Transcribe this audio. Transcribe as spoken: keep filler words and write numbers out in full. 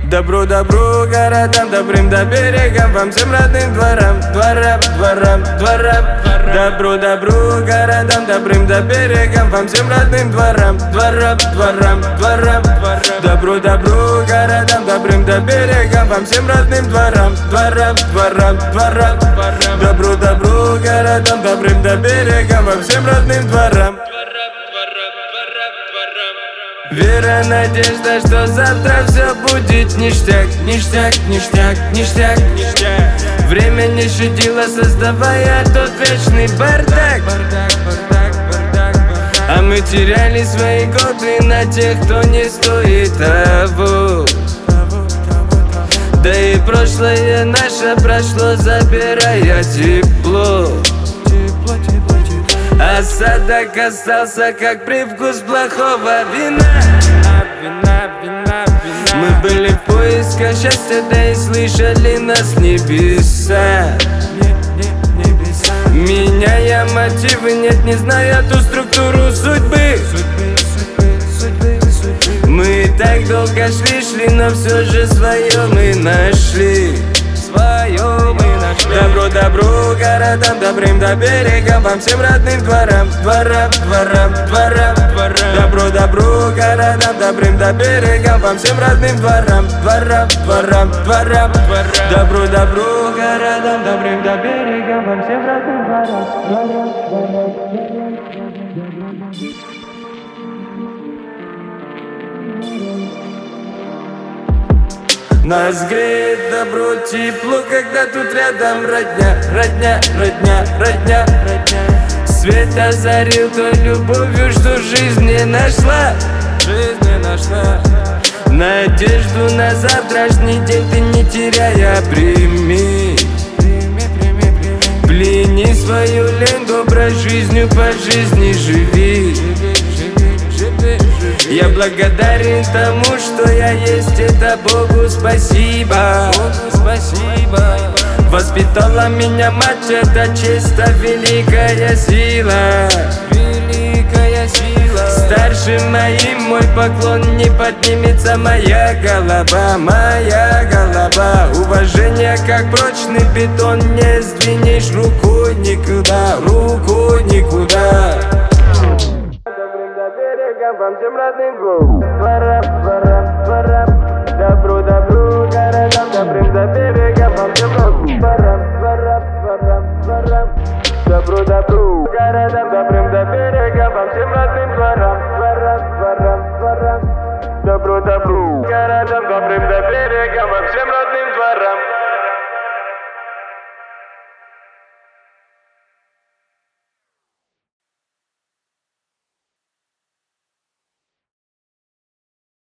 Добру, добру, городам, добрым до берегам, вам всем родным дворам, дворам, дворам, дворам. Добру, добру, городам, добрым до берегам, вам всем родным дворам, дворам, дворам, дворам. Добру, добру, городам, добрым до берегам, вам всем родным дворам, дворам, дворам, дворам. Добру, добру, городам, добрым до берегам, вам всем родным дворам. Вера, надежда, что завтра все будет ништяк, ништяк, ништяк, ништяк, ништяк. Время не щадило, создавая тот вечный бардак. А мы теряли свои годы на тех, кто не стоит того. Да и прошлое наше прошло, забирая тепло. Осадок остался, как привкус плохого вина. Мы были в поисках счастья, да и слышали нас небеса. Меняя мотивы, нет, не зная ту структуру судьбы. Мы так долго шли, шли, но все же свое мы нашли. Свое мы нашли. Добру, добру, городам, добрым до берегам, вам всем родным дворам, дворам, дворам, дворам, дворам. Добру, добру, городам, добрым до берегам, вам всем родным дворам, дворам, дворам, дворам, дворам. Добру, добру, городам, добрым до берегам, вам всем родным дворам, дворам, дворам, дворам. Нас греет добро, тепло, когда тут рядом родня, родня, родня, родня, родня. Свет озарил той любовью, что жизнь не нашла, жизнь не нашла. Надежду на завтрашний день ты не теряя прими. Плени свою лень, доброй жизнью по жизни живи. Я благодарен тому, что я есть, это Богу спасибо. Богу спасибо. Воспитала меня мать, это честь, а великая сила. Великая сила. Старшим моим мой поклон, не поднимется моя голова, моя голова. Уважение как прочный бетон, не сдвинешь рукой никуда, рукой никуда. Вам всем родным дворам, дворам, дворам. Добру, добру, городам, добрым до берега, вам всем родным дворам, дворам, дворам, дворам. Добру, добру, городам, добрым до берега, вам всем родным дворам, дворам, дворам, дворам. Добру, добру, городам, добрым до берега, вам всем родным дворам.